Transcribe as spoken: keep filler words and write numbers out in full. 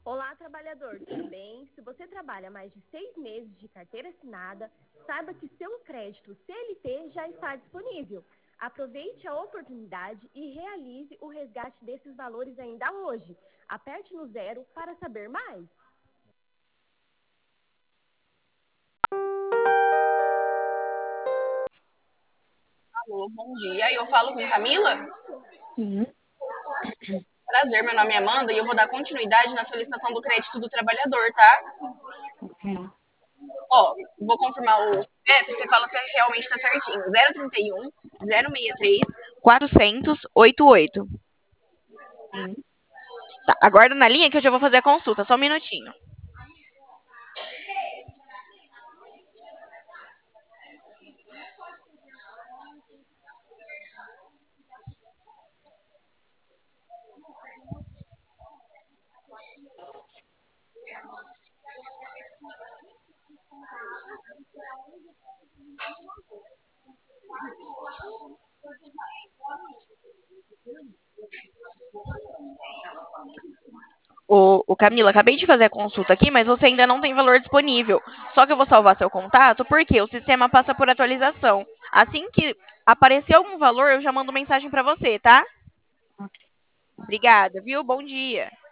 Olá, trabalhador, tudo bem? Se você trabalha mais de seis meses de carteira assinada, saiba que seu crédito C L T já está disponível. Aproveite a oportunidade e realize o resgate desses valores ainda hoje. Aperte no zero para saber mais. Alô, bom dia. Eu falo com Camila? Sim. Prazer, meu nome é Amanda e eu vou dar continuidade na solicitação do crédito do trabalhador, tá? Ok. Ó, vou confirmar o C P F, você fala se realmente tá certinho. zero trinta e um, zero sessenta e três, quatrocentos, oitenta e oito. Sim. Tá, aguarda na linha que eu já vou fazer a consulta, só um minutinho. Ô, ô, Camila, acabei de fazer a consulta aqui, mas você ainda não tem valor disponível. Só que eu vou salvar seu contato porque o sistema passa por atualização. Assim que aparecer algum valor, eu já mando mensagem pra você, tá? Ok. Obrigada, viu? Bom dia.